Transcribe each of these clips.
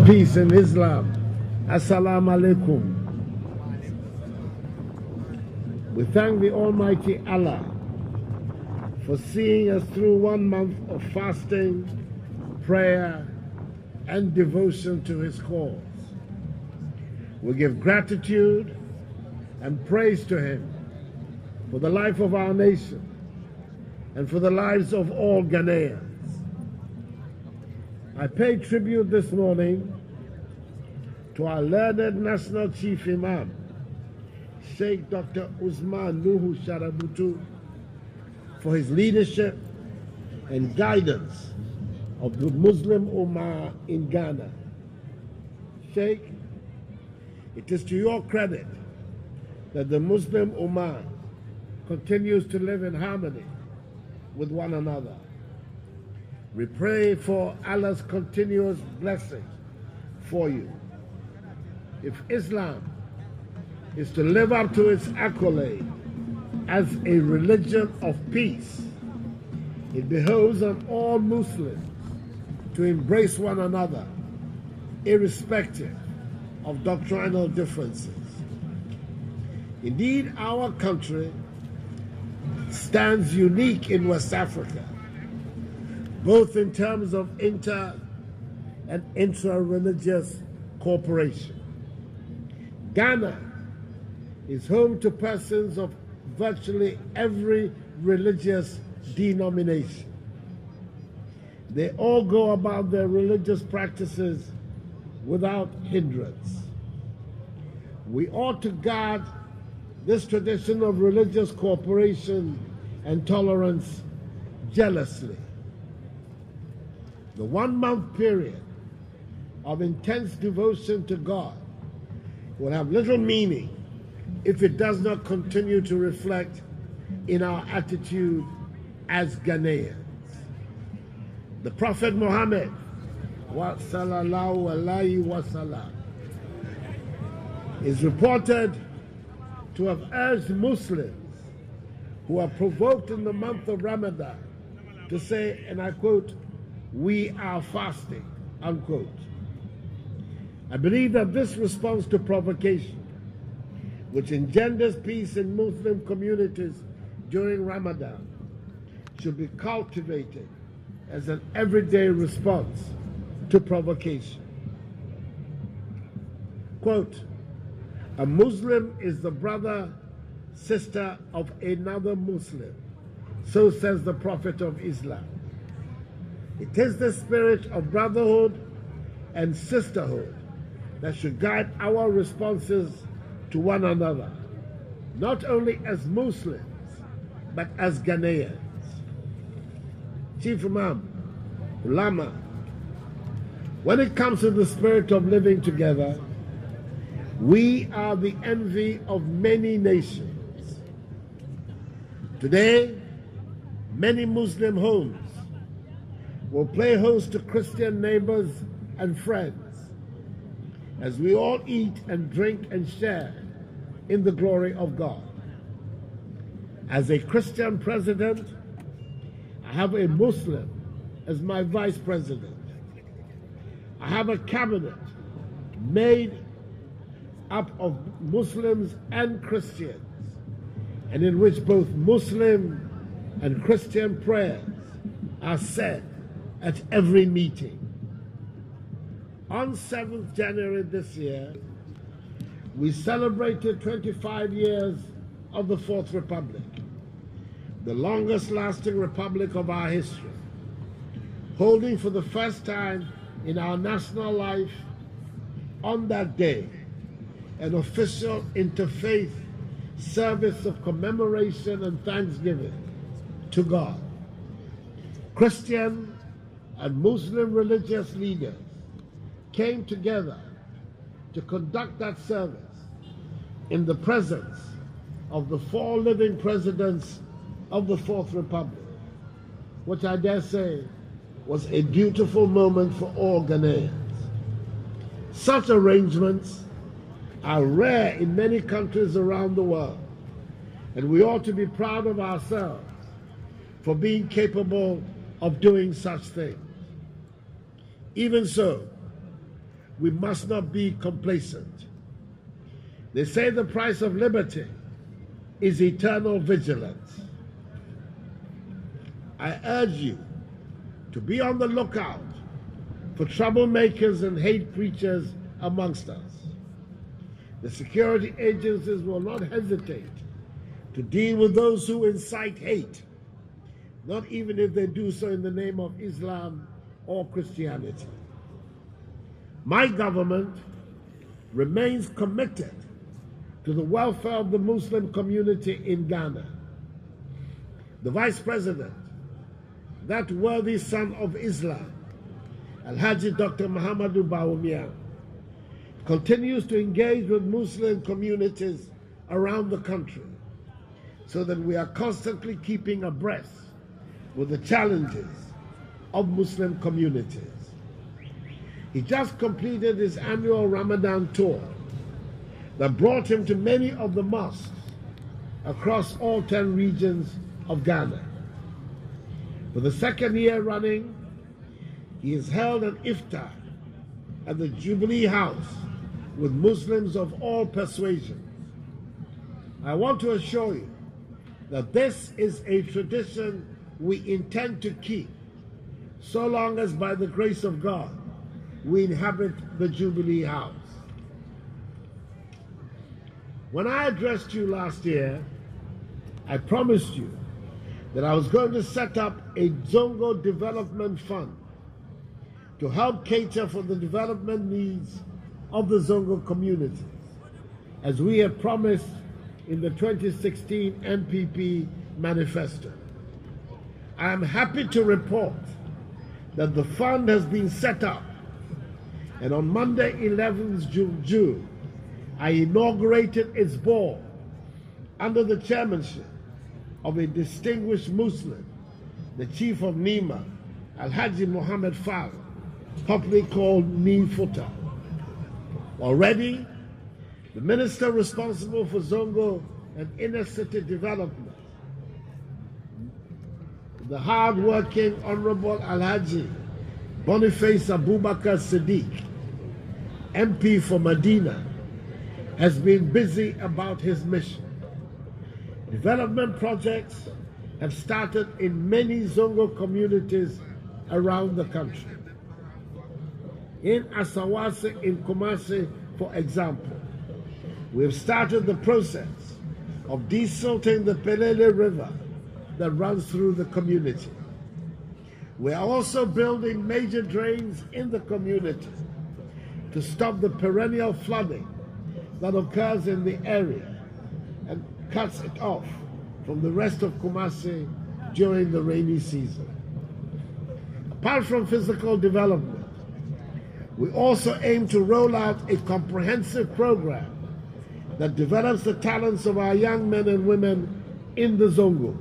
peace in Islam. Assalamu alaikum. We thank the Almighty Allah for seeing us through 1 month of fasting, prayer, and devotion to His cause. We give gratitude and praise to Him for the life of our nation and for the lives of all Ghanaians. I pay tribute this morning to our learned National Chief Imam, Sheikh Dr. Usman Nuhu Sharabutu, for his leadership and guidance of the Muslim Ummah in Ghana. Sheikh, it is to your credit that the Muslim Ummah continues to live in harmony with one another. We pray for Allah's continuous blessing for you. If Islam is to live up to its accolade as a religion of peace, it behoves on all Muslims to embrace one another, irrespective of doctrinal differences. Indeed, our country stands unique in West Africa, both in terms of inter- and intra-religious cooperation. Ghana is home to persons of virtually every religious denomination. They all go about their religious practices without hindrance. We ought to guard this tradition of religious cooperation and tolerance jealously. The 1 month period of intense devotion to God will have little meaning if it does not continue to reflect in our attitude as Ghanaians. The Prophet Muhammad sallallahu alaihi wasallam is reported to have urged Muslims who are provoked in the month of Ramadan to say, and I quote, "We are fasting," unquote. I believe that this response to provocation, which engenders peace in Muslim communities during Ramadan, should be cultivated as an everyday response to provocation. Quote, "A Muslim is the brother, sister of another Muslim," so says the Prophet of Islam. It is the spirit of brotherhood and sisterhood that should guide our responses to one another, not only as Muslims, but as Ghanaians. Chief Imam, Ulama, when it comes to the spirit of living together, we are the envy of many nations. Today, many Muslim homes will play host to Christian neighbors and friends as we all eat and drink and share in the glory of God. As a Christian president, I have a Muslim as my vice president. I have a cabinet made up of Muslims and Christians, and in which both Muslim and Christian prayers are said at every meeting. On 7th January this year, we celebrated 25 years of the Fourth Republic, the longest lasting republic of our history, holding for the first time in our national life on that day an official interfaith service of commemoration and thanksgiving to God. Christian and Muslim religious leaders came together to conduct that service in the presence of the 4 living presidents of the Fourth Republic, which I dare say was a beautiful moment for all Ghanaians. Such arrangements are rare in many countries around the world, and we ought to be proud of ourselves for being capable of doing such things. Even so, we must not be complacent. They say the price of liberty is eternal vigilance. I urge you to be on the lookout for troublemakers and hate preachers amongst us. The security agencies will not hesitate to deal with those who incite hate, not even if they do so in the name of Islam or Christianity. My government remains committed to the welfare of the Muslim community in Ghana. The Vice President, that worthy son of Islam, Alhaji Dr. Muhammadu Bawumia, continues to engage with Muslim communities around the country so that we are constantly keeping abreast with the challenges of Muslim communities. He just completed his annual Ramadan tour that brought him to many of the mosques across all 10 regions of Ghana. For the second year running, he has held an iftar at the Jubilee House with Muslims of all persuasions. I want to assure you that this is a tradition we intend to keep so long as by the grace of God we inhabit the Jubilee House. When I addressed you last year, I promised you that I was going to set up a Zongo Development Fund to help cater for the development needs of the Zongo community, as we have promised in the 2016 MPP manifesto. I am happy to report that the fund has been set up, and on Monday, 11th June, I inaugurated its board under the chairmanship of a distinguished Muslim, the chief of Nima, Alhaji Muhammad Fall, popularly called Ni Futa. Already, the minister responsible for Zongo and inner city development, the hard-working Honorable Alhaji Boniface Abubakar Siddiq, MP for Medina, has been busy about his mission. Development projects have started in many Zongo communities around the country. In Asawase in Kumasi, for example, we have started the process of desilting the Pelele River that runs through the community. We are also building major drains in the community to stop the perennial flooding that occurs in the area and cuts it off from the rest of Kumasi during the rainy season. Apart from physical development, we also aim to roll out a comprehensive program that develops the talents of our young men and women in the Zongos.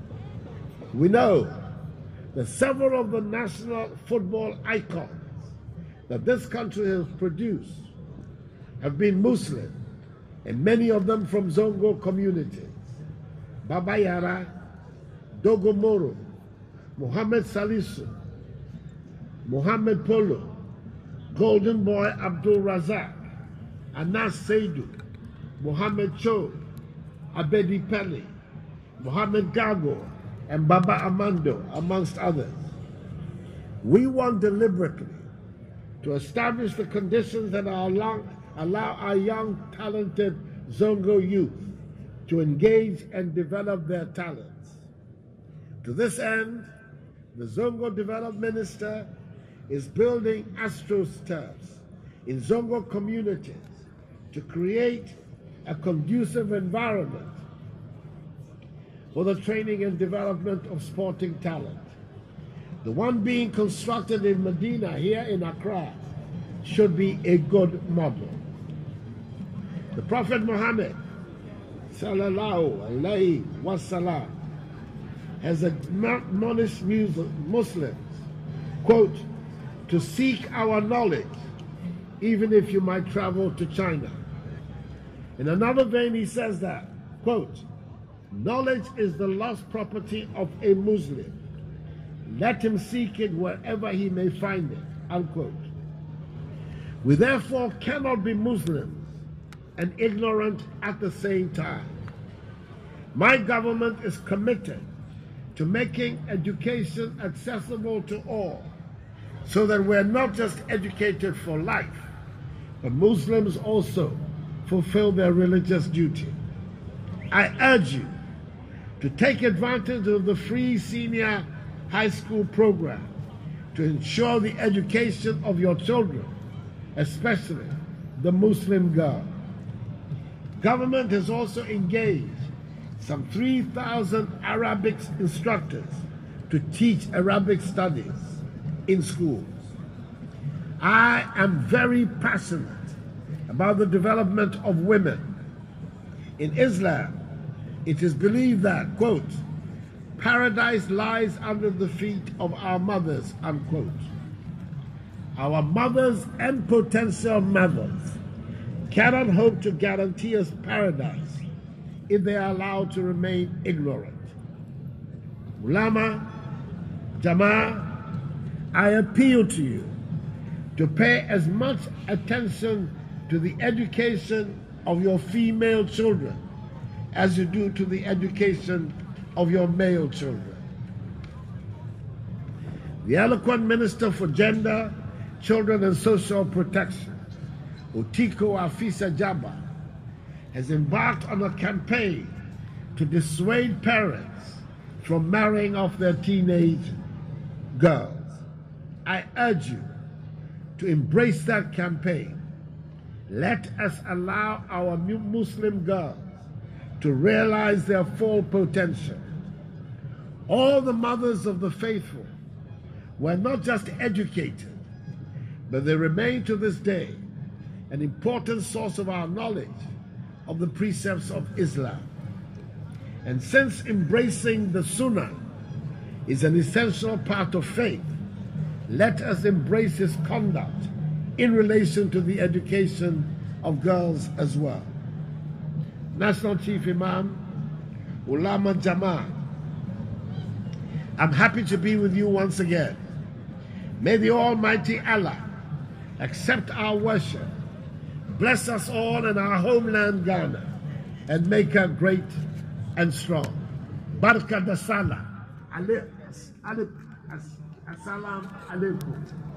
We know that several of the national football icons that this country has produced have been Muslim, and many of them from Zongo communities. Baba Yara, Dogo Moro, Muhammad Salisu, Muhammad Polo, Golden Boy Abdul Razak, Anas Seidu, Muhammad Cho, Abedi Pele, Muhammad Gago, and Baba Amando, amongst others. We want deliberately to establish the conditions that allow our young, talented Zongo youth to engage and develop their talents. To this end, the Zongo Development Minister is building astroturfs in Zongo communities to create a conducive environment for the training and development of sporting talent. The one being constructed in Medina, here in Accra, should be a good model. The Prophet Muhammad, sallallahu alaihi wasallam, has admonished Muslims, quote, to seek our knowledge, even if you might travel to China. In another vein, he says that, quote, knowledge is the lost property of a Muslim. Let him seek it wherever he may find it, unquote. We therefore cannot be Muslims and ignorant at the same time. My government is committed to making education accessible to all, so that we're not just educated for life, but Muslims also fulfill their religious duty. I urge you to take advantage of the free senior high school program to ensure the education of your children, especially the Muslim girl. Government has also engaged some 3,000 Arabic instructors to teach Arabic studies in schools. I am very passionate about the development of women. In Islam, it is believed that, quote, paradise lies under the feet of our mothers, unquote. Our mothers and potential mothers cannot hope to guarantee us paradise if they are allowed to remain ignorant. Ulama, Jama'ah, I appeal to you to pay as much attention to the education of your female children as you do to the education of your male children. The eloquent Minister for Gender, Children and Social Protection, Utiko Afisa Jabba, has embarked on a campaign to dissuade parents from marrying off their teenage girls. I urge you to embrace that campaign. Let us allow our Muslim girls to realize their full potential. All the mothers of the faithful were not just educated, but they remain to this day an important source of our knowledge of the precepts of Islam. And since embracing the Sunnah is an essential part of faith, let us embrace his conduct in relation to the education of girls as well. National Chief Imam, Ulama Jama'ah, I'm happy to be with you once again. May the Almighty Allah accept our worship, bless us all in our homeland Ghana, and make her great and strong. Barka da Salah. Assalamu alaikum.